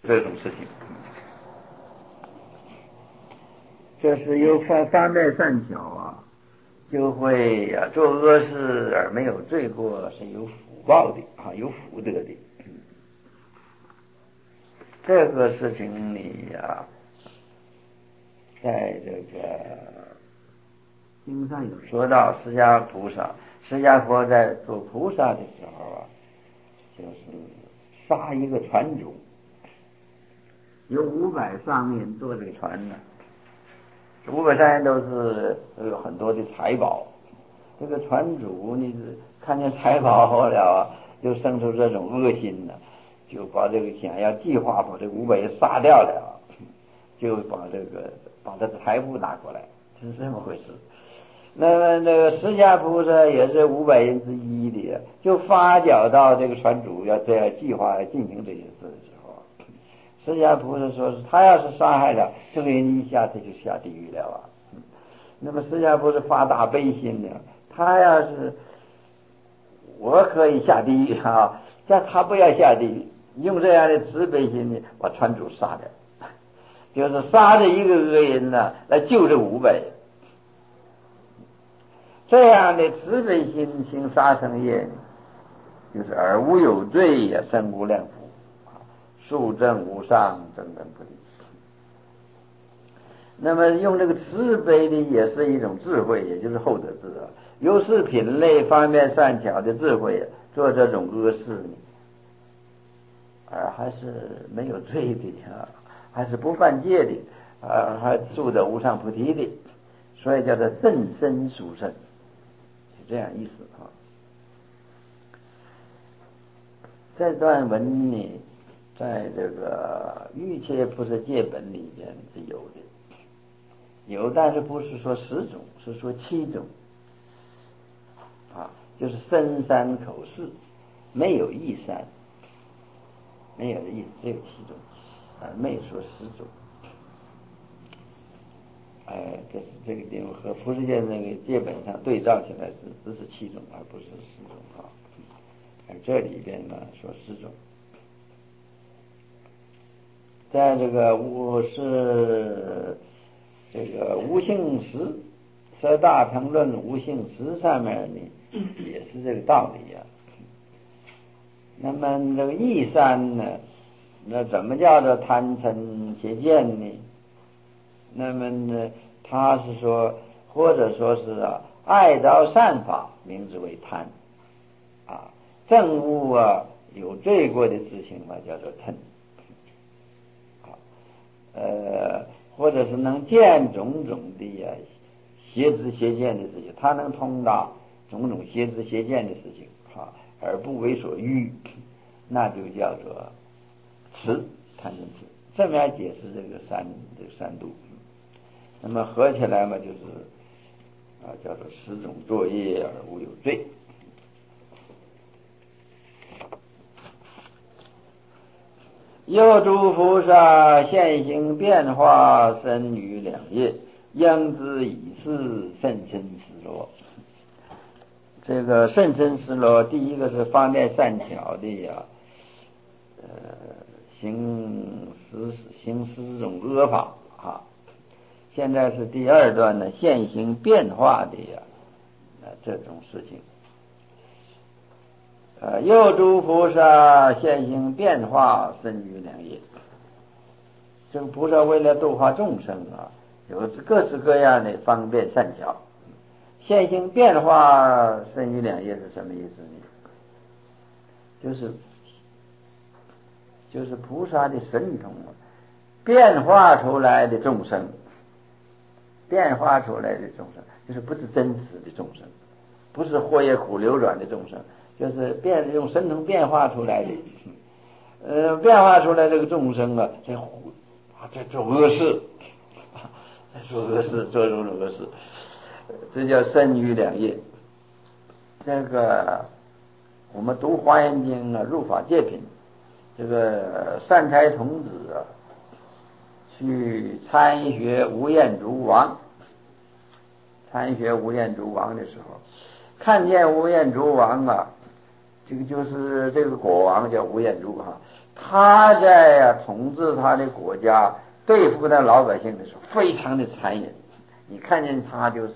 这种事情。这是有方便善巧啊，就会做恶事而没有罪过，是有福报的啊，有福德的。这个事情里在这个经上有说到，释迦佛在做菩萨的时候就是杀一个船主，有500上面坐这个船呢，500上面都是有很多的财宝。这个船主你看见财宝了，就生出这种恶心了，就把这个想要计划把这个500人杀掉了，就把他的财富拿过来，是这么回事。那么那个释迦菩萨也是500人之一的，就发觉到这个船主要这样计划进行这件事的时候，释迦菩萨说是他要是杀害了这个人，一下子就下地狱了啊。那么释迦菩萨发大悲心的，他要是我可以下地狱啊，叫他不要下地狱，用这样的慈悲心呢把船主杀掉，就是杀这一个恶人呢来救这500人。这样的慈悲心行杀生业，就是而无有罪也，生无量福，速证无上，正等不离。那么用这个慈悲的也是一种智慧，也就是厚德智啊，有是品类方面善巧的智慧，做这种恶事呢，而还是没有罪的还是不犯戒的还住得无上菩提的，所以叫做甚深殊胜，是这样意思啊。这段文呢，在这个瑜伽菩萨戒本里边是有的，但是不是说10种，是说7种就是深山口释，没有异山，没有意思，只有7种没有说10种。这个地方和菩萨戒那个戒本上对照起来只是7种，而不是10种而这里边呢说10种。在这个无性识《大乘论无性识》上面呢，也是这个道理那么这个异山呢，那怎么叫做贪嗔邪见呢？那么呢，他是说，或者说是爱着善法，名之为贪憎恶有罪过的事情叫做嗔或者是能见种种的邪知邪见的事情，他能通达种种邪知邪见的事情而不为所欲，那就叫做痴，贪嗔痴。这么样解释这个三度，那么合起来嘛，就是叫做10种作业而无有罪。又诸菩萨现行变化，身于两业，应知以是甚深思罗。这个甚深思罗，第一个是方便善巧的行10种恶法现在是第2段呢，现行变化的这种事情。又诸菩萨现行变化，身于两业。这个菩萨为了度化众生有各式各样的方便善巧，现行变化，身于两业是什么意思呢？就是菩萨的神通变化出来的众生，就是不是真实的众生，不是活也苦流转的众生，就是用神通变化出来的，变化出来这个众生这做恶事，做种恶事，这叫身于两业。这个我们读华严经入法界品，这个善财童子去参学无厌足王的时候，看见无厌足王这个就是这个国王叫无厌足他在统治他的国家对付那老百姓的时候非常的残忍，你看见他就是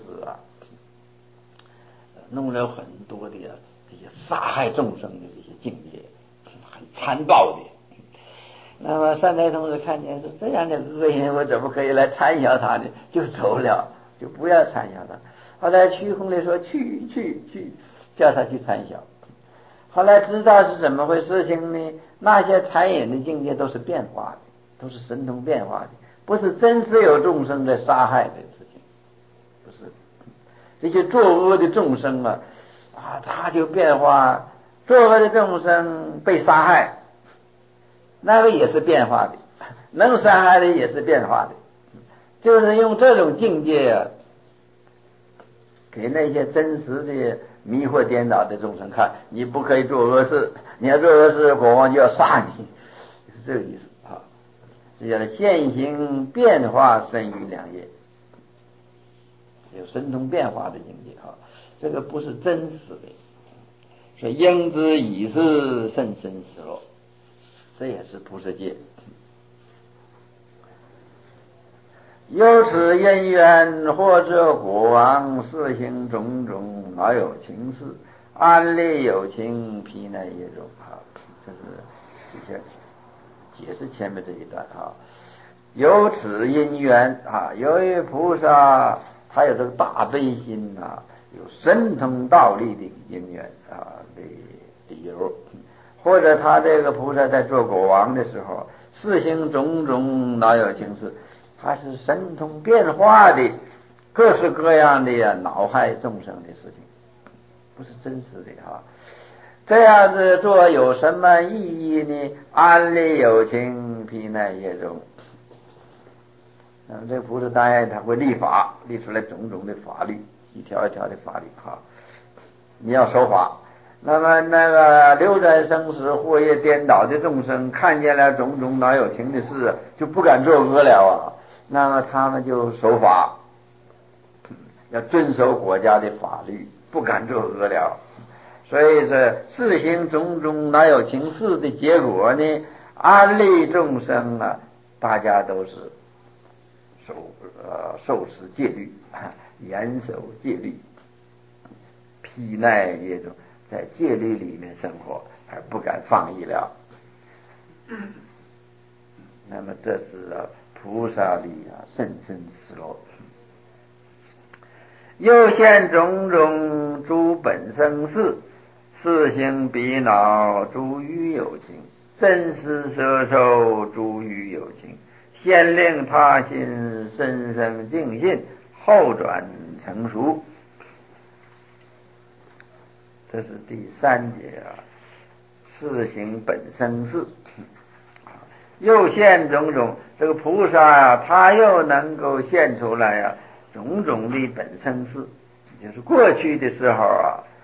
弄了很多的这些杀害众生的这些境界，很残暴的。那么善财童子看见是这样的恶人，我怎么可以来参小他呢？就走了，就不要参小他。后来虚空里说去，叫他去参小。后来知道是怎么回事情呢？那些残忍的境界都是变化的，都是神通变化的，不是真实有众生在杀害的事情，不是。这些作恶的众生他就变化，作恶的众生被杀害，那个也是变化的，能杀害的也是变化的，就是用这种境界给那些真实的迷惑颠倒的众生看，你不可以做恶事，你要做恶事，国王就要杀你，是这个意思啊。这叫现行变化生于两业，有神通变化的境界啊，这个不是真实的。所以应知已是甚深实落，这也是菩萨戒。由此因缘，或者国王事行种种，老有情事，安利有情，毗奈耶种这是解释前面这一段由此因缘由于菩萨他有这个大悲心有神通道力的因缘的理由，或者他这个菩萨在做国王的时候，事行种种，老有情事，它是神通变化的各式各样的恼害众生的事情，不是真实的这样子做有什么意义呢？安利有情，毗奈耶种。这个菩萨当然他会立法，立出来种种的法律，一条一条的法律你要守法。那么那个流转生死、惑业颠倒的众生，看见了种种恼有情的事，就不敢作恶了那么他们就守法，要遵守国家的法律，不敢作恶了。所以这事行种种恼有情事的结果呢，安利众生大家都是受持戒律，严守戒律，毗奈耶种，在戒律里面生活，而不敢放逸了。那么这是菩萨的甚深实落。又现种种诸本生事，事行彼恼诸于有情，真实摄受诸于有情，先令他心深生净信，后转成熟。这是第三节事行本生事。又现种种，这个菩萨他又能够现出来种种的本生事，就是过去的时候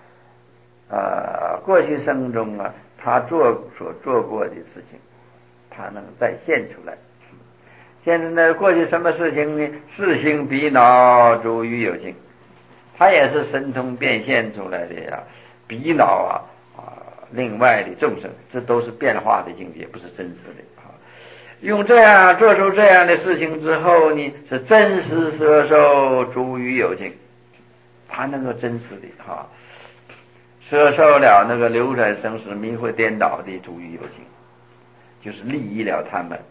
过去生中他所做过的事情，他能再现出来。现在呢，过去什么事情呢？事行彼恼诸于有情，他也是神通变现出来的彼恼另外的众生，这都是变化的境界，不是真实的用这样做出这样的事情之后呢，是真实摄受诸于有情，他能够真实的摄受了那个流转生死、迷惑颠倒的诸于有情，就是利益了他们。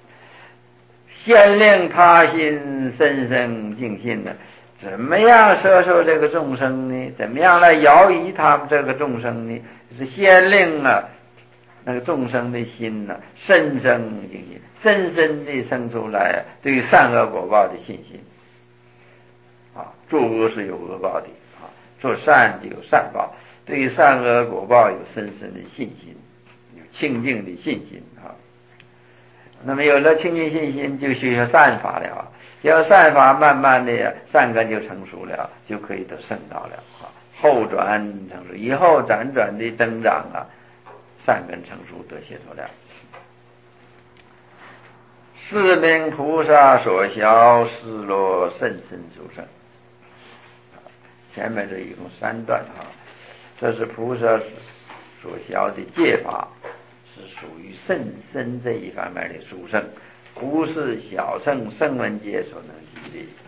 先令他心深深净信怎么样摄受这个众生呢？怎么样来摇移他们这个众生呢？是先令那个众生的心深深净信，深深地生出来对于善恶果报的信心做恶是有恶报的做善就有善报，对于善恶果报有深深的信心，有清净的信心那么有了清净信心，就需要善法了要善法，慢慢的善根就成熟了，就可以得圣道了后转成熟，以后辗转的增长善根成熟得解脱了。是名菩萨所晓失落甚深殊胜。前面这一共3段这是菩萨所晓的戒法， 是属于甚深这一方面的殊胜，不是小乘声闻界所能及的。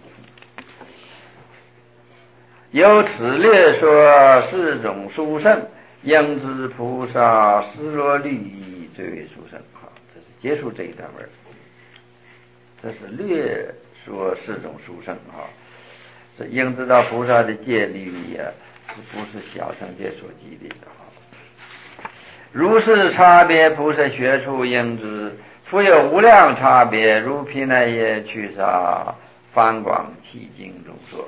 由此略说四种殊胜，应知菩萨思若律仪最为殊胜。好，这是结束这一段文，这是略说四种殊胜啊。这应知道菩萨的戒律仪啊，是不是小乘界所及的啊？如是差别，菩萨学处应知，复有无量差别，如毗奈耶趣沙梵广契经中说。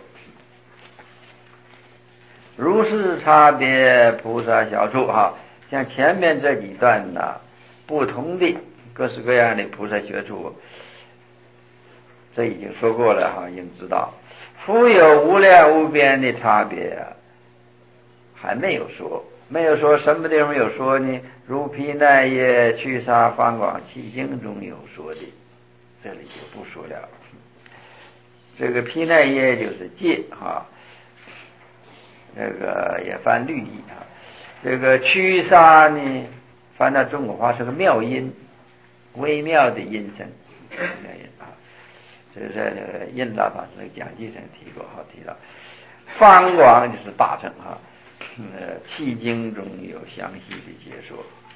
如是差别，菩萨小处哈，像前面这几段呢，不同的各式各样的菩萨学处，这已经说过了哈，应知道。复有无量无边的差别还没有说，没有说什么地方有说呢？如毗奈耶趣沙梵广契经中有说的，这里就不说了。这个毗奈耶就是戒哈，这个也翻律仪啊。这个趣沙呢，翻到中国话是个妙音，微妙的音声，妙音啊。这是那个印大法师讲记上提过，好提到。梵广就是大乘哈，契经中有详细的解说。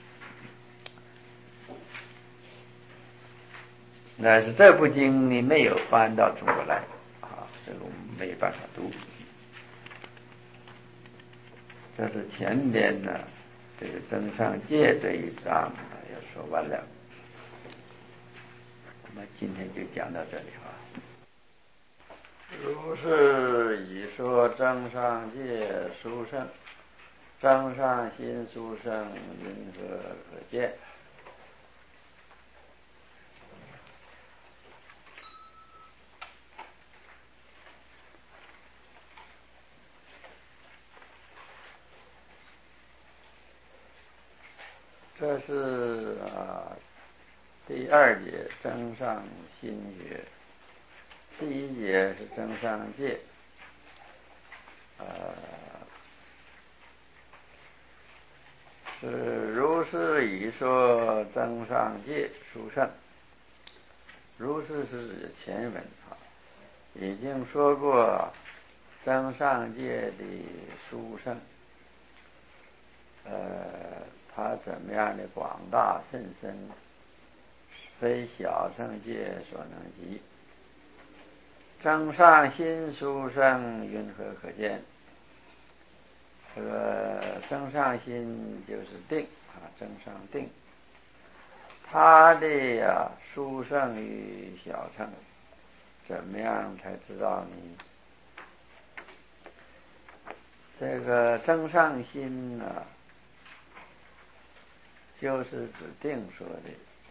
但是这部经呢没有翻到中国来啊，这个我们没办法读。这是前边呢这个增上戒这一章要说完了，那么今天就讲到这里哈。如是已说增上戒殊胜，增上心殊胜，云何可见？这是第二节增上心学，第一节是增上戒。是如是已说增上戒殊胜，如是是前文啊，已经说过增上戒的殊胜，它怎么样的广大甚深，非小乘界所能及。增上心殊胜，云何可见？这个增上心就是定啊，增上定，它的殊胜于小乘，怎么样才知道呢？这个增上心呢，就是指定说的，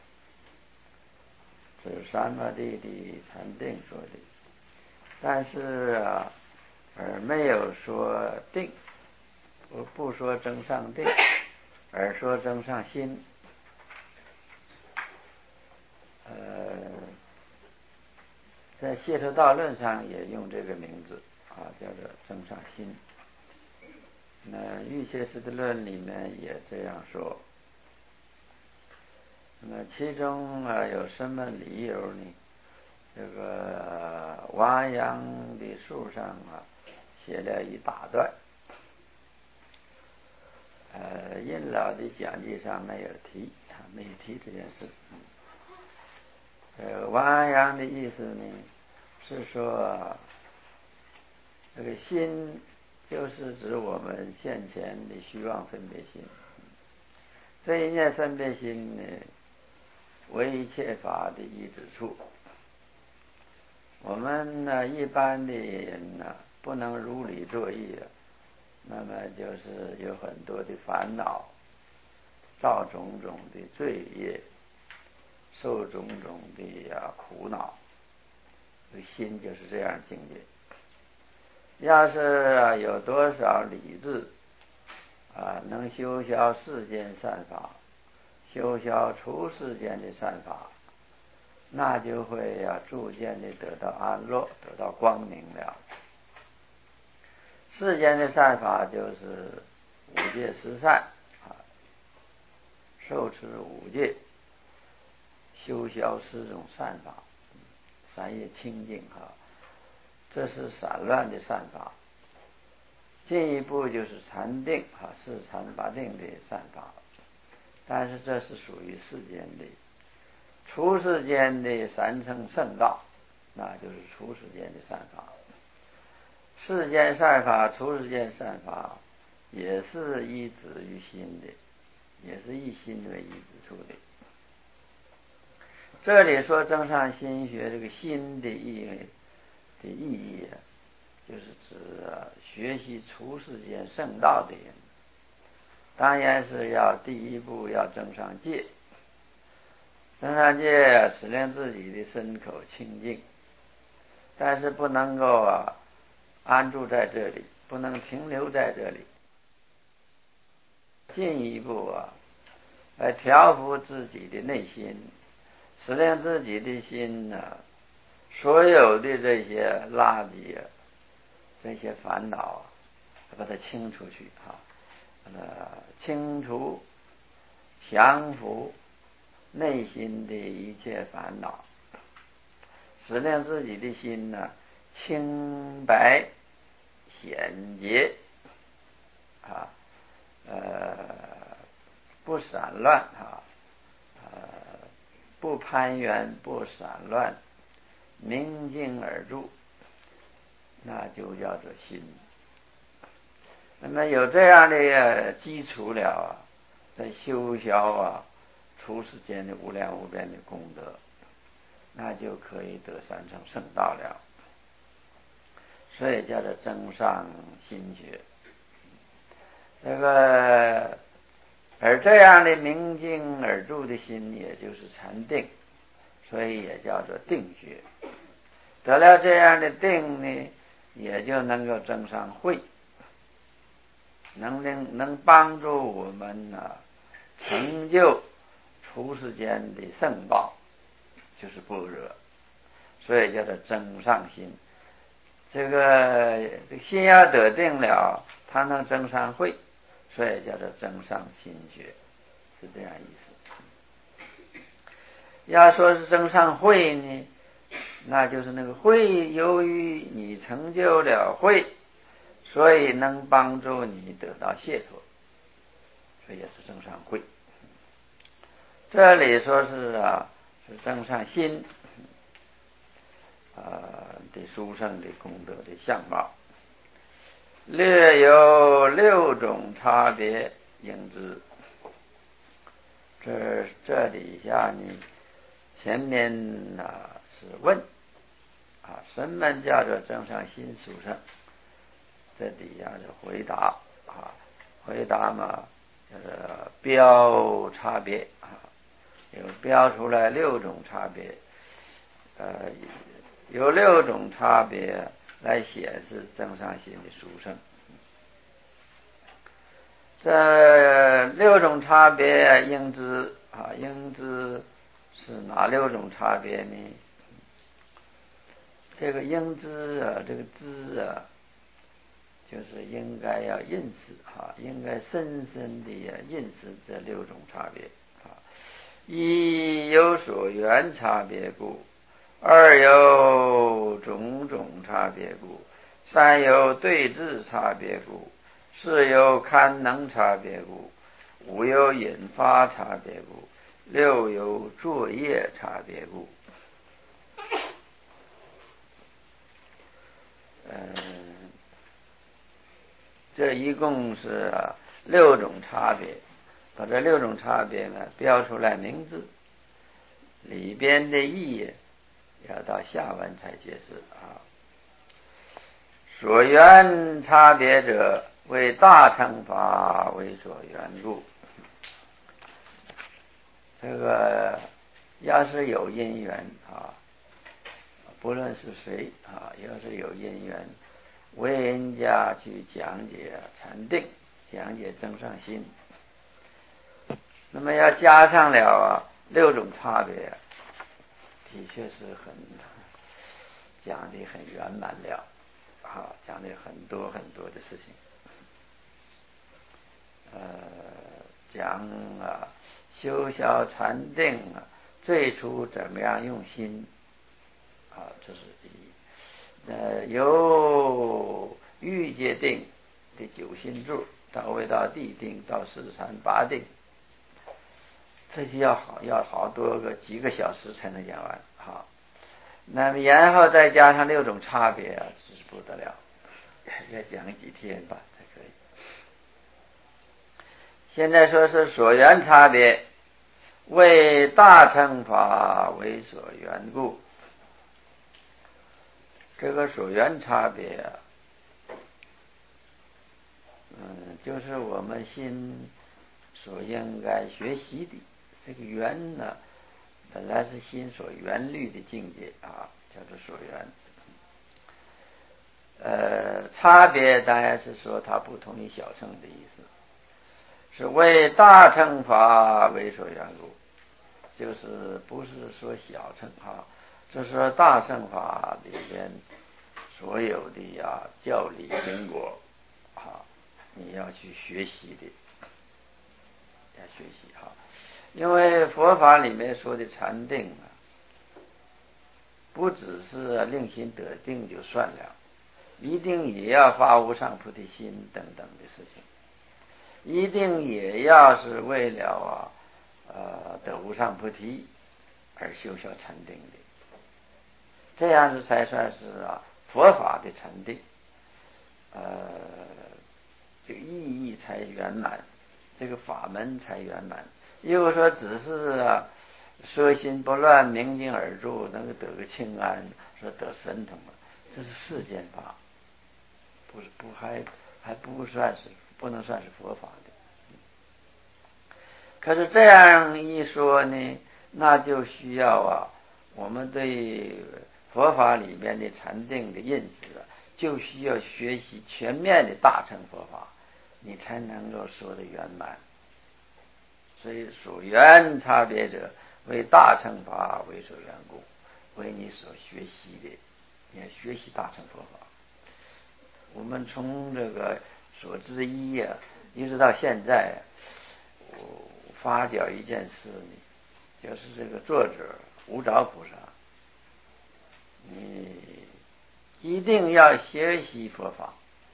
是三摩地的禅定说的，但是而没有说定，不说增上定，而说增上心。在解脱道论上也用这个名字啊，叫做增上心。那瑜伽师的论里面也这样说。那其中有什么理由呢？这个王安阳的书上写了一大段，印老的讲记上没有提，没有提这件事。王安阳的意思呢，是说这个心就是指我们现前的虚妄分别心，这一念分别心呢，为一切法的依止处。我们一般的人不能如理作意，那么就是有很多的烦恼，造种种的罪业，受种种的苦恼。心就是这样境界。要是有多少理智能修消世间善法，修消除世间的善法，那就会逐渐的得到安乐，得到光明了。世间的善法就是五戒十善受持五戒，修消四种善法，三业清净这是散乱的善法。进一步就是禅定是禅八定的善法，但是这是属于世间的。出世间的三乘圣道，那就是出世间的善法。世间善法、出世间善法，也是依止于心的，也是以心为依止处的。这里说增上心学，这个心的意义就是指学习出世间圣道的人，当然是要第一步要增上戒。增上戒使令自己的身口清净，但是不能够安住在这里，不能停留在这里，进一步来调伏自己的内心，使令自己的心所有的这些垃圾这些烦恼把它清出去把它清除降服内心的一切烦恼，使令自己的心清白显洁不散乱不攀缘不散乱，明净而住，那就叫做心。那么有这样的基础了在修消出世间的无量无边的功德，那就可以得三乘圣道了。所以叫做增上心学。而这样的明净而住的心，也就是禅定，所以也叫做定学。得了这样的定呢，也就能够增上慧，能帮助我们成就出世间的圣道，就是般若，所以叫做增上心。这个心要得定了，它能增上慧，所以叫做增上心学，是这样意思。要说是增上慧呢，那就是那个慧，由于你成就了慧，所以能帮助你得到解脱，所以也是增上慧。这里说是是增上心的殊胜的功德的相貌，略有6种差别应知。这底下呢，前面是问什么叫做增上心殊胜，这底下是回答回答嘛，就是标差别有标出来6种差别，有6种差别来显示增上心的殊胜。这6种差别应知应知是哪6种差别呢？这个应知这个知就是应该要认识应该深深的认识这6种差别一有所缘差别故，二有种种差别故，三有对治差别故，四有堪能差别故，五有引发差别故，六有作业差别故。这一共是6种差别，把这6种差别呢标出来名字，里边的意义要到下文才解释所缘差别者，为大乘法为所缘故。这个要是有因缘不论是谁要是有因缘为人家去讲解禅定，讲解增上心，那么要加上了6种差别，的确是讲得很圆满了讲了很多很多的事情讲修小禅定最初怎么样用心这是第一。由欲界定的九心住到未到地定到四禅八定，这就要好多几个小时才能讲完。好，那么然后再加上6种差别这是不得了，要讲几天吧才可以。现在说是所缘差别，为大乘法为所缘故。这个所缘差别就是我们心所应该学习的。这个缘呢，本来是心所缘虑的境界叫做所缘。差别当然是说它不同于小乘的意思，是为大乘法为所缘故，就是不是说小乘就是说大乘法里边所有的教理因果你要去学习的，要学习因为佛法里面说的禅定不只是令心得定就算了，一定也要发无上菩提心等等的事情，一定也要是为了得无上菩提而修小禅定的，这样子才算是佛法的禅定，这个意义才圆满，这个法门才圆满。如果说只是摄心不乱，明镜而住，能够得个清安，说得神通这是世间法，还不能算是佛法的。可是这样一说呢，那就需要我们对佛法里面的禅定的认识就需要学习全面的大乘佛法，你才能够说得圆满。所以所缘差别者，为大乘法为所缘故，为你所学习的，你要学习大乘佛法。我们从这个所知一一直到现在，我发觉一件事呢，就是这个作者无着菩萨，你一定要学习佛法。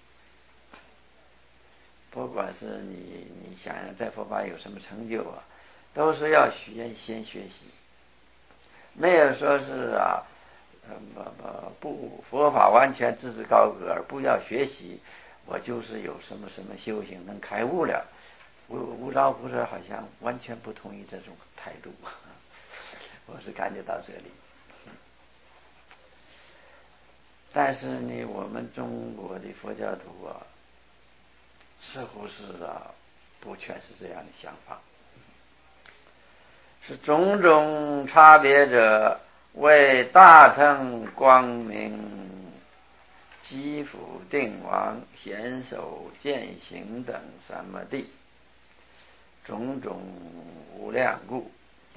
不管是你想要在佛法有什么成就都是要先学习，没有说是不佛法完全自视高阁而不要学习，我就是有什么修行能开悟了。无着菩萨好像完全不同意这种态度，我是感觉到这里。但是呢，我们中国的佛教徒似乎是不全是这样的想法，是种种差别者，为大乘光明积福定王显手见行等三摩地，种种无量故。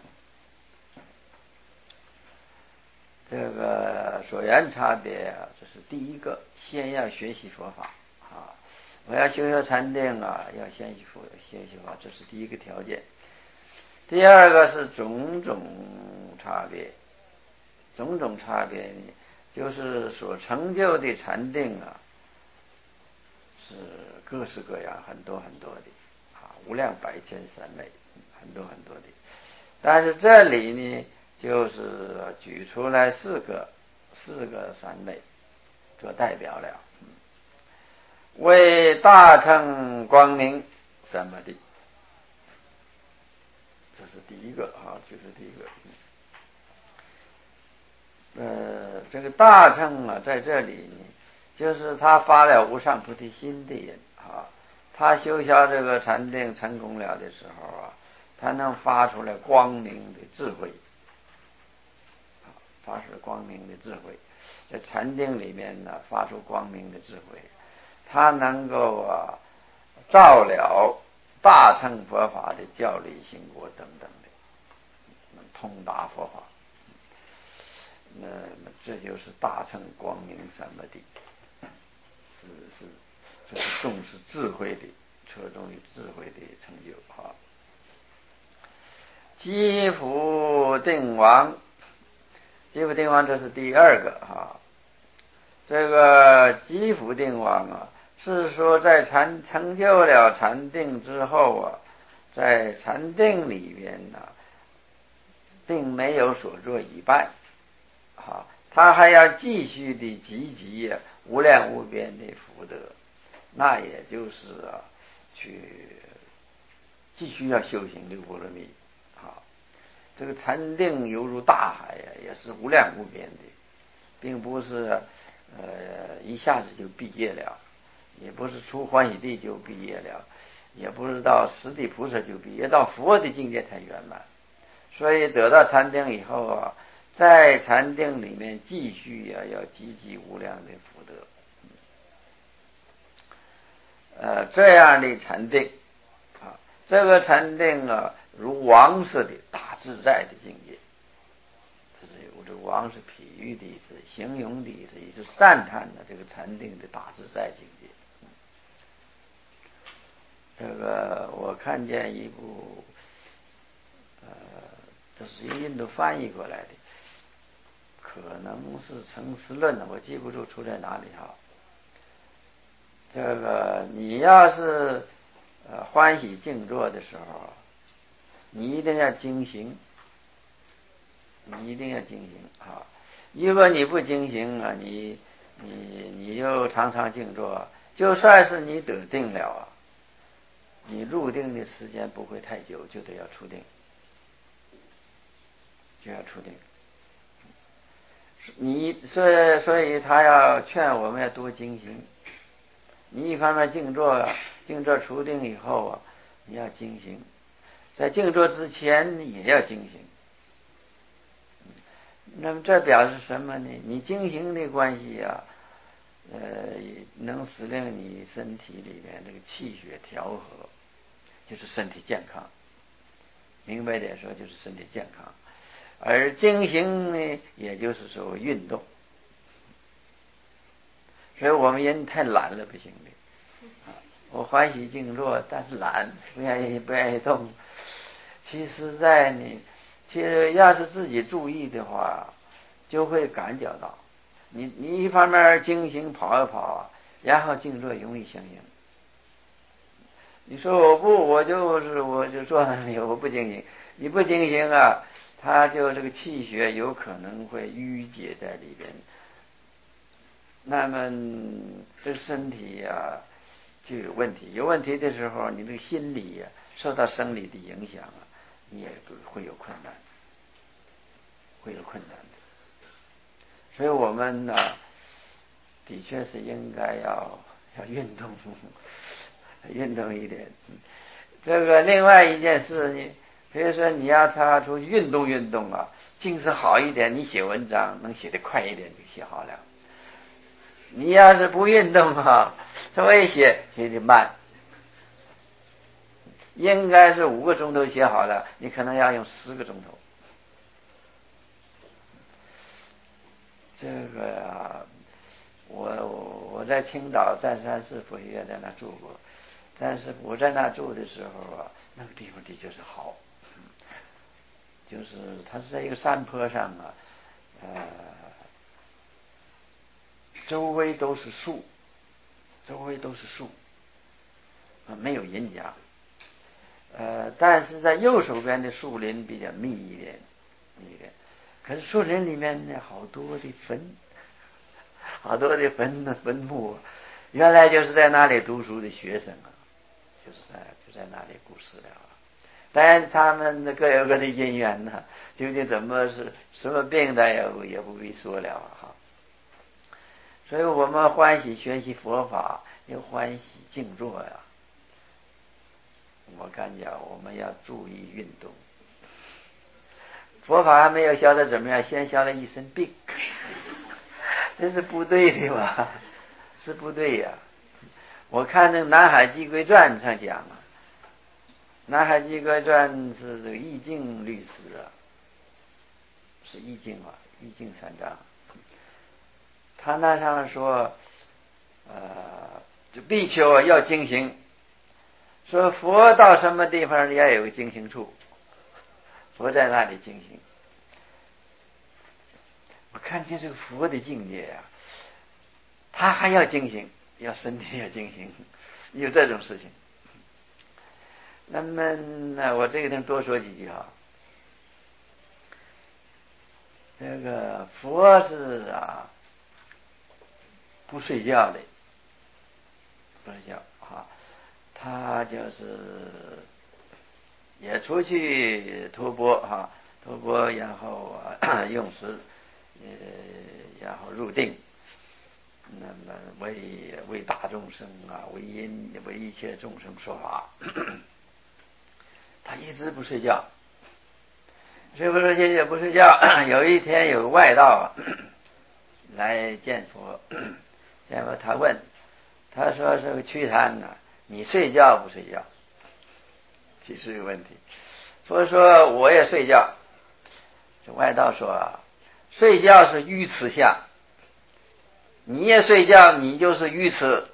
这个所缘差别这是第一个，先要学习佛法我要修禅定要先学习佛法，这是第一个条件。第二个是种种差别，种种差别呢，就是所成就的禅定是各式各样，很多很多的无量百千三昧，很多很多的。但是这里呢，就是举出来四个三昧做代表了。为大乘光明三摩地，这是第一个就是第一个。这个大乘在这里呢，就是他发了无上菩提心的人他修下这个禅定成功了的时候他能发出来光明的智慧，发出光明的智慧，在禅定里面呢发出光明的智慧，他能够照了大乘佛法的教理行果等等的，能通达佛法。那么这就是大乘光明三摩地，这是重视智慧的，侧重于智慧的成就积福定王，积福定王这是第二个哈。这个积福定王啊，是说在成就了禅定之后啊，在禅定里面呢，并没有所做一半啊，他还要继续的积集无量无边的福德，那也就是去继续要修行六波罗蜜啊。这个禅定犹如大海呀，也是无量无边的，并不是一下子就毕业了，也不是出欢喜地就毕业了，也不是到十地菩萨就毕业，到佛的境界才圆满。所以得到禅定以后啊，在禅定里面继续要积集无量的福德。这样的禅定啊，这个禅定啊，如王似的大自在的境界。这个王是比喻的意思，形容的意思，也是赞叹的这个禅定的大自在境界。这个我看见一部这是由印度翻译过来的，可能是成思论的，我记不住出在哪里哈。这个你要是欢喜静坐的时候，你一定要精行，你一定要精行啊！如果你不精行啊，你又常常静坐，就算是你得定了啊，你入定的时间不会太久，就得要出定，就要出定。所以他要劝我们要多精行。你一方面静坐出定以后啊，你要精行，在静坐之前也要精行。那么这表示什么呢？你精行的关系啊，能使令你身体里面这个气血调和，就是身体健康。明白点说，就是身体健康。而精行呢，也就是说运动。所以我们人太懒了，不行的。我欢喜静坐，但是懒，不愿意动。其实要是自己注意的话，就会感觉到，你一方面精行跑一跑，然后静坐容易相应。你说我就坐那里，我不精行，你不精行啊，它就这个气血有可能会淤结在里边，那么这个身体啊就有问题。有问题的时候，你这个心理啊受到生理的影响啊，你也会有困难，的。所以我们呢，的确是应该要运动，运动一点。这个另外一件事呢，比如说你要他出去运动啊，精神好一点，你写文章能写得快一点就写好了。你要是不运动啊，稍微写得慢。应该是5个钟头写好了，你可能要用10个钟头。这个啊，我在青岛湛山寺佛学院在那住过，但是我在那住的时候啊，那个地方的确是好，就是它是在一个山坡上啊，周围都是树，没有人家。但是在右手边的树林比较密一点，可是树林里面呢，好多的坟墓，原来就是在那里读书的学生啊，就在那里过世了。当然他们各有各的因缘呢，究竟怎么是什么病的也不必说了哈。所以我们欢喜学习佛法，又欢喜静坐呀。我感觉我们要注意运动。佛法还没有教的怎么样，先教了一身病，这是不对的吧？是不对呀。我看那《南海寄归传》上讲啊，《南海寄归传》是这个易经律师啊，是易经三章。他那上说，就比丘要精行，说佛到什么地方要有个精行处， 佛在那里进行。我看见这个佛的境界啊，他还要进行，要身体要进行，有这种事情。那么我这个地方多说几句哈。这个佛是不睡觉的，不睡觉啊，他就是也出去托钵托钵，然后用食，然后入定，那么为大众生为一切众生说法，他一直不睡觉。睡不睡觉不睡觉。有一天有个外道来见佛，见佛他问，他说这个屈贪你睡觉不睡觉？提出一个问题。佛说我也睡觉。这外道说睡觉是愚痴相，你也睡觉，你就是愚痴。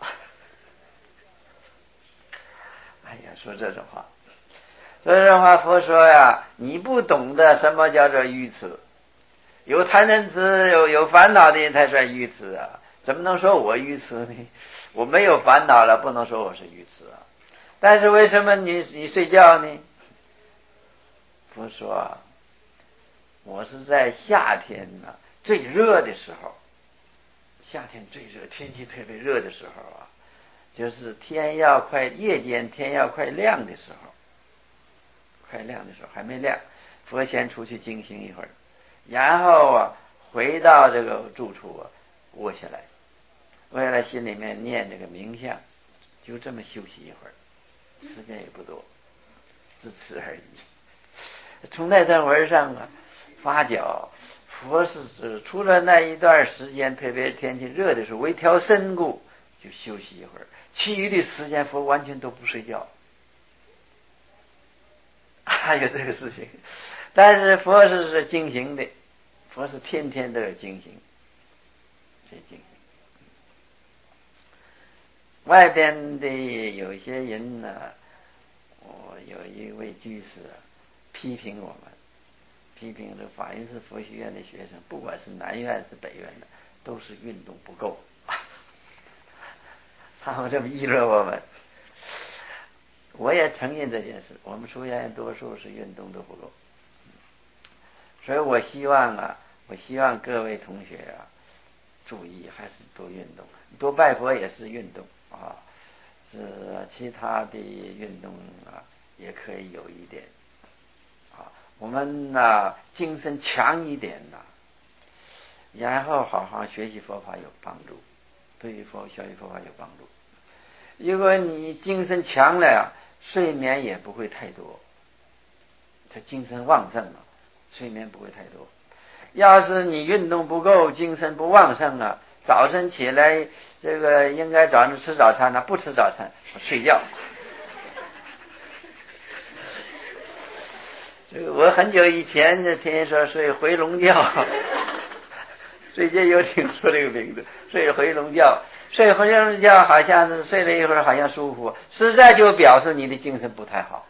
哎呀，说这种话。说这种话，佛说你不懂得什么叫做愚痴，有贪嗔痴有烦恼的人才算愚痴怎么能说我愚痴呢？我没有烦恼了，不能说我是愚痴但是为什么你睡觉呢？佛说我是在夏天最热的时候，夏天最热，天气特别热的时候就是夜间天要快亮的时候，还没亮，佛先出去静心一会儿，然后回到这个住处卧下来，心里面念这个冥想，就这么休息一会儿，时间也不多，只此而已。从那段文上发觉佛是指除了那一段时间特别天气热的时候为调身故就休息一会儿，其余的时间佛完全都不睡觉。还有这个事情，但是佛是精行的，佛是天天都有精行，这精行。外边的有些人我有一位居士批评我们，批评这法云寺佛学院的学生，不管是南院是北院的，都是运动不够。他们这么议论我们，我也承认这件事，我们出家人多数是运动都不够。所以我希望各位同学注意，还是多运动，多拜佛也是运动是其他的运动也可以有一点我们精神强一点然后好好学习佛法有帮助，对于学习佛法有帮助。如果你精神强了睡眠也不会太多，这精神旺盛睡眠不会太多。要是你运动不够，精神不旺盛早晨起来这个应该早上吃早餐不吃早餐，睡觉。这个我很久以前天天说睡回笼觉，最近又听说这个名字，睡回笼觉。睡回笼觉好像是睡了一会儿好像舒服，实在就表示你的精神不太好，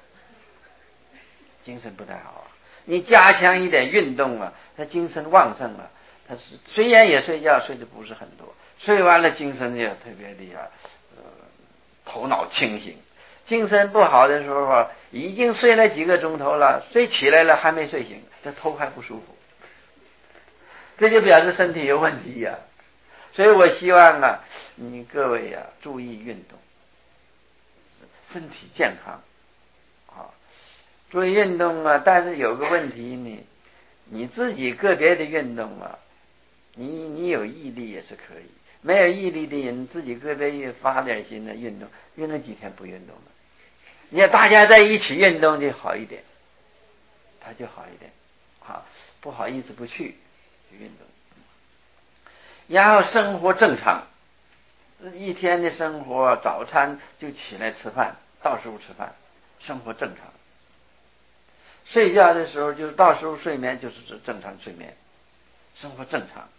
你加强一点运动他精神旺盛他是虽然也睡觉，睡的不是很多，睡完了精神也特别的头脑清醒。精神不好的时候已经睡了几个钟头了，睡起来了还没睡醒，这头还不舒服，这就表示身体有问题所以我希望你各位注意运动，身体健康注意运动但是有个问题呢，你自己个别的运动你有毅力也是可以，没有毅力的人自己个别发点心的运动几天不运动了，你要大家在一起运动就好一点，他就好一点不好意思不去运动。然后生活正常，一天的生活早餐就起来吃饭，到时候吃饭，生活正常。睡觉的时候就到时候睡眠就是正常睡眠，生活正常。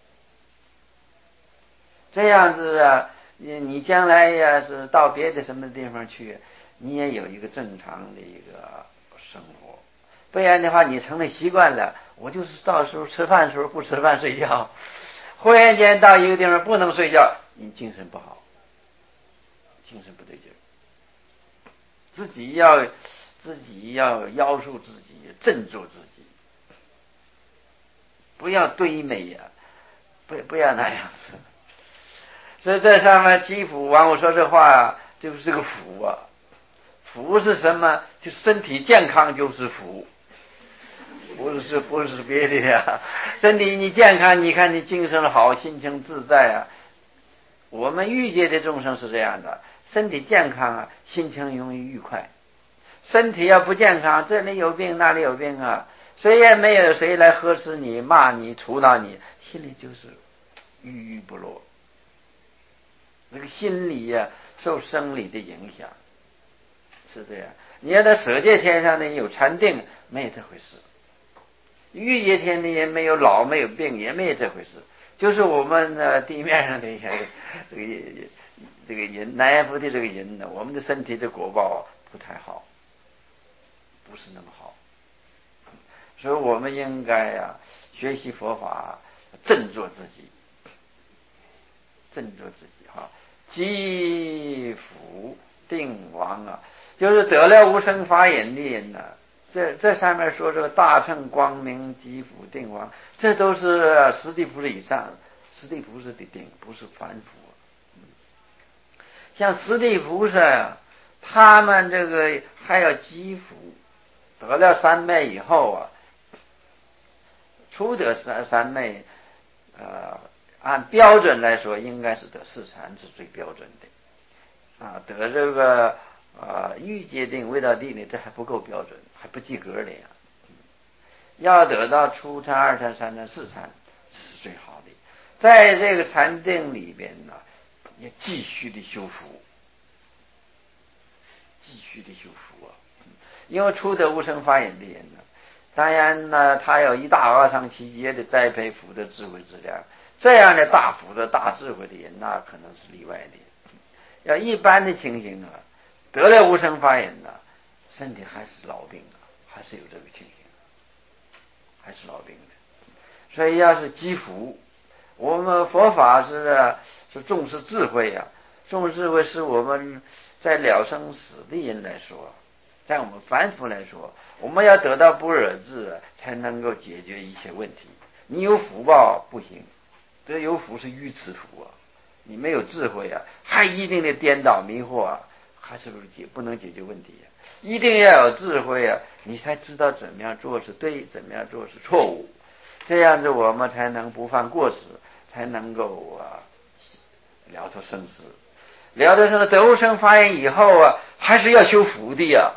这样子你将来是到别的什么地方去，你也有一个正常的一个生活。 不然的话你成了习惯了，我就是到时候吃饭的时候不吃饭睡觉，忽然间到一个地方不能睡觉，你精神不好，精神不对劲，自己要要求自己，振作自己，不要堆美呀，不要那样子。所以在上面积福王，我说这话就是这个福啊，福是什么？就身体健康就是福，不是别的呀。身体你健康，你看你精神好，心情自在啊。我们欲界的众生是这样的，身体健康啊，心情容易愉快。身体要不健康，这里有病那里有病啊，谁也没有谁来呵斥你骂你除恼你，心里就是郁郁不乐。那个心理呀，受生理的影响，是这样。你要在舍界天上呢，有禅定，没有这回事；欲界天呢，也没有老，没有病，也没有这回事。就是我们地面上的这个人，南阎浮提这个人呢，我们的身体的果报不太好，不是那么好。所以我们应该学习佛法，振作自己，振作自己哈。积福定王啊，就是得了无生法眼的人呢。这上面说这个大乘光明积福定王，这都是十地菩萨以上，十地菩萨的定，不是凡夫。像十地菩萨呀，他们这个还要积福，得了三昧以后啊，初得三昧，按标准来说，应该是得四禅是最标准的。得这个欲界定未到地呢，这还不够标准，还不及格的呀。要得到初禅、二禅、三禅、四禅是最好的。在这个禅定里边呢，也继续的修福，继续的修福啊。因为初得无生法眼的人呢，当然呢，他有一大阿僧祇劫的栽培福德智慧质量，这样的大福德大智慧的人，那可能是例外的。要一般的情形啊，得了无生法眼呢，身体还是老病还是有这个情形，还是老病的。所以要是积福，我们佛法是重视智慧啊，重视智慧是我们在了生死的人来说，在我们凡夫来说，我们要得到般若智，才能够解决一切问题。你有福报不行，这有福是愚痴福啊，你没有智慧啊，还一定的颠倒迷惑啊，还是不能解决问题啊。一定要有智慧啊，你才知道怎么样做是对，怎么样做是错误，这样子我们才能不犯过失，才能够了脱生死。了脱生死得无生法眼以后啊，还是要修福的呀。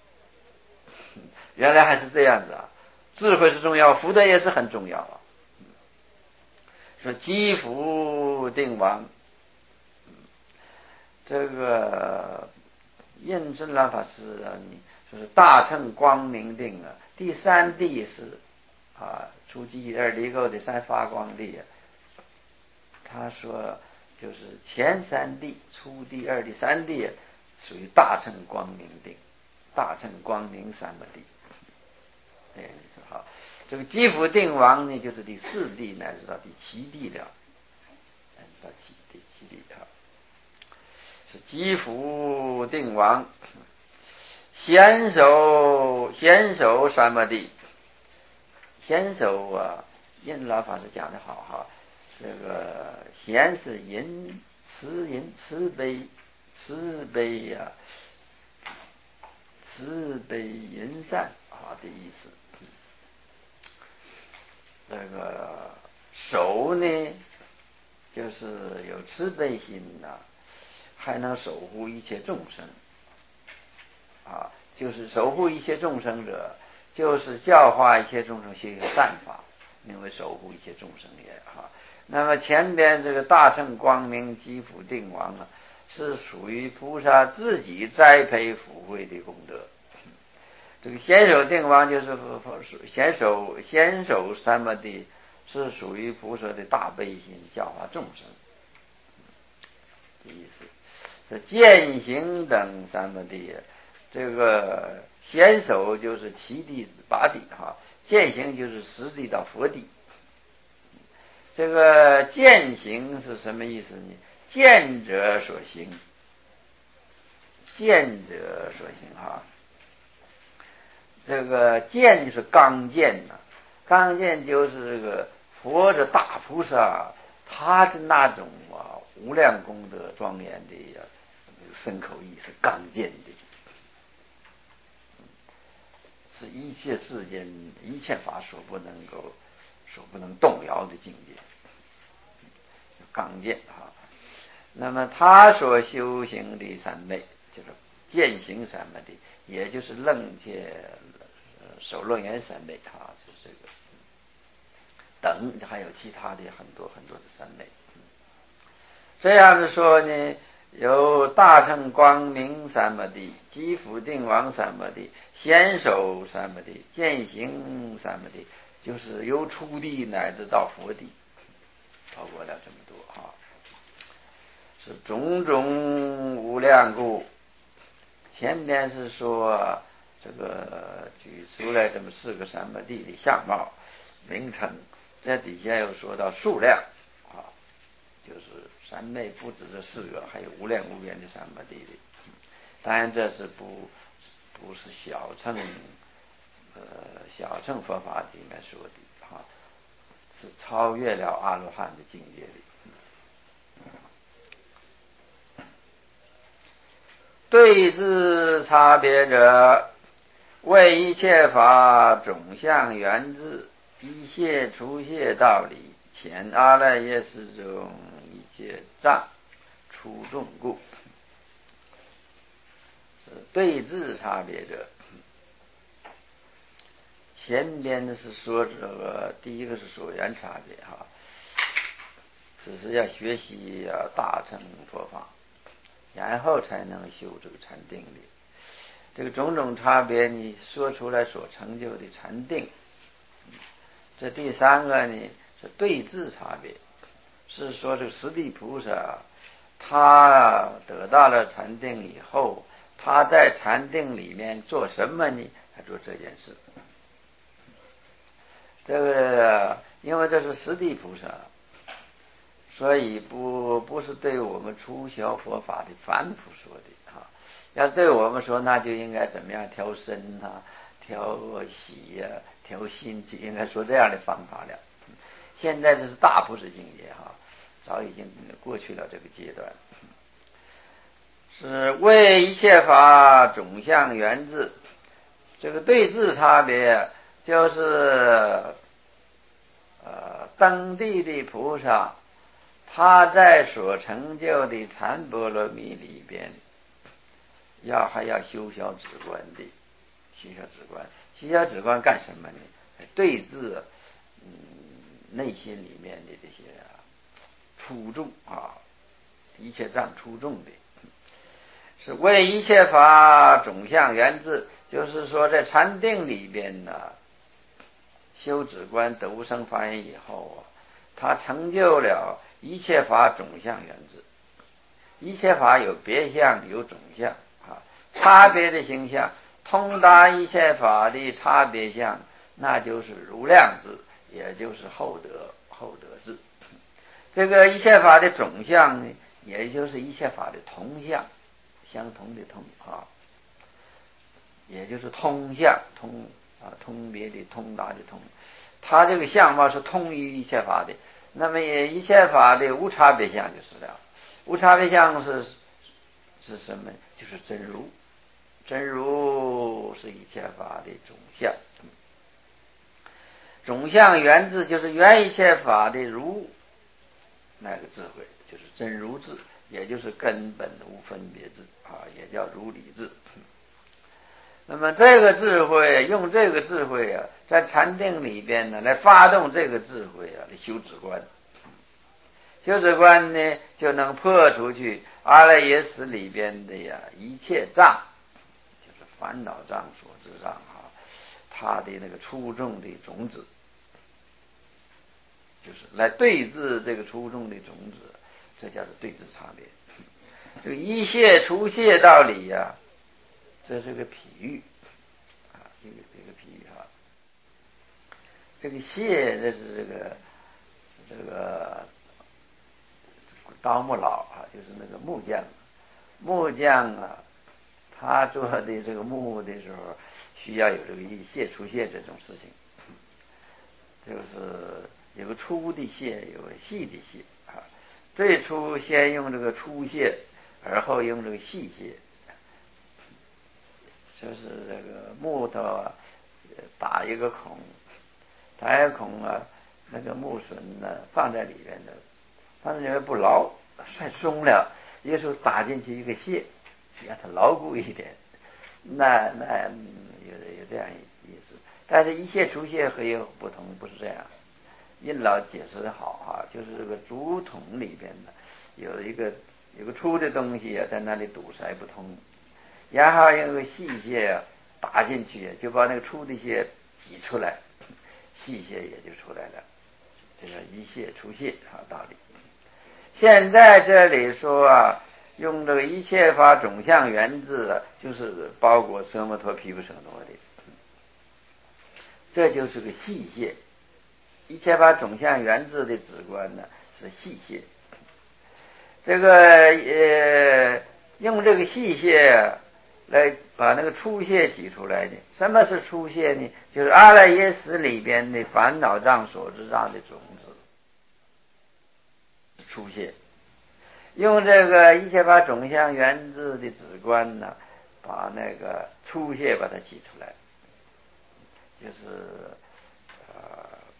原来还是这样子啊，智慧是重要，福德也是很重要啊。说积福定王，这个印证了法师你说是大乘光明定啊，第三地是初地二离垢的三发光地啊。他说就是前三地，初地、二地、三地属于大乘光明定，大乘光明三摩地。这样意思哈。这个积福定王呢，就是第四地乃至到第七地了，到第七地哈。是积福定王，贤首三摩地。贤首印老法师讲的好哈，这个贤是仁慈悲慈悲仁善的意思。这个守呢，就是有慈悲心还能守护一切众生就是守护一切众生者，就是教化一切众生行善法，因为守护一切众生也那么前边这个大乘光明积福定王是属于菩萨自己栽培福慧的功德。这个贤首定王就是贤首三摩地，是属于菩萨的大悲心，教化众生的意思。这践行等三摩地，这个显手就是七地八地哈，见行就是十地到佛地。这个见行是什么意思呢？见者所行，见者所行哈。这个见就是刚见呐，刚见就是这个佛的大菩萨，他是那种无量功德庄严的身口意是刚见的，是一切世间一切法所不能动摇的境界，刚见哈。那么他所修行的三昧，就是见行三昧的，也就是楞界首楞严三昧哈，就是这个等，还有其他的很多很多的三昧。这样子说呢，有大乘光明三摩地、积福定王三摩地、显手三摩地、见行三摩地，就是由初地乃至到佛地，超过了这么多哈，是种种无量故。前面是说这个举出来这么四个三摩地的相貌名称，在底下又说到数量啊，就是三昧不止这四个，还有无量无边的三摩地的。当然这是不是小乘佛法里面说的哈，是超越了阿罗汉的境界的。对治差别者，为一切法种相缘智，一切除谢道理，前阿赖耶识中一切障出众故。对治差别者，前边的是说这个第一个是所缘差别哈，只是要学习大乘佛法，然后才能修这个禅定力。这个种种差别你说出来所成就的禅定。这第三个呢是对治差别，是说这个十地菩萨他得到了禅定以后，他在禅定里面做什么呢？他做这件事。这个因为这是十地菩萨，所以不是对我们初学佛法的凡夫说的哈。要对我们说，那就应该怎么样调身啊、调息啊、调心，就应该说这样的方法了。现在这是大菩萨境界哈，早已经过去了这个阶段。是为一切法种相缘智，这个对治差别就是登地的菩萨，他在所成就的禅波罗蜜里边，还要修小止观的，修小止观。修小止观干什么呢？对治内心里面的这些出众一切障出众的，是为一切法种相缘智，就是说在禅定里边呢，修止观得无生法眼以后他成就了一切法种相缘智。一切法有别相有种相差别的形象，通达一切法的差别相，那就是如量智，也就是厚德智。这个一切法的种相呢，也就是一切法的同相，相同的同也就是通相，通别的通达的通，它这个相貌是通于一切法的。那么一切法的无差别相就是了。无差别相是什么？就是真如。真如是一切法的种相。种相缘智就是缘一切法的如，那个智慧就是真如智，也就是根本无分别智也叫如理智。那么这个智慧，用这个智慧在禅定里边呢，来发动这个智慧来修止观。修止观呢，就能破出去阿赖耶识里边的一切障，就是烦恼障、所知障它的那个出众的种子，就是来对治这个出众的种子，这叫做对治差别。这个一切除谢道理这是个譬喻。 这个比喻哈。这个谢，这是这个刀木佬啊，就是那个木匠。木匠啊，他做的这个木的时候，需要有这个一蟹除蟹这种事情，就是有个粗的蟹，有个细的蟹啊。最初先用这个粗蟹，而后用这个细蟹，就是这个木头啊，打一个孔，打一个孔啊，那个木榫呢放在里面的，放在里面不牢，太松了，有时候打进去一个蟹，让它牢固一点，那有这样意思。但是一蟹除蟹和有不同，不是这样。印老解释的好哈，就是这个竹筒里边呢有个粗的东西啊，在那里堵塞不通，然后用个细蟹啊打进去，就把那个粗的蟹挤出来，细蟹也就出来了。这个一蟹除蟹啊道理。现在这里说啊，用这个一切法总相原字啊，就是包括奢摩陀毗婆舍那的，这就是个细蟹。一切法总相原字的指观呢是细蟹。这个用这个细蟹来把那个粗蟹挤出来的。什么是粗蟹呢？就是阿赖耶识里边的烦恼障所知障的种子，粗蟹。用这个一切法总相原字的指观呢，把那个粗蟹把它挤出来，就是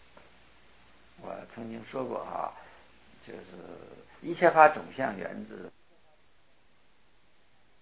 我曾经说过啊，就是一切法总相原字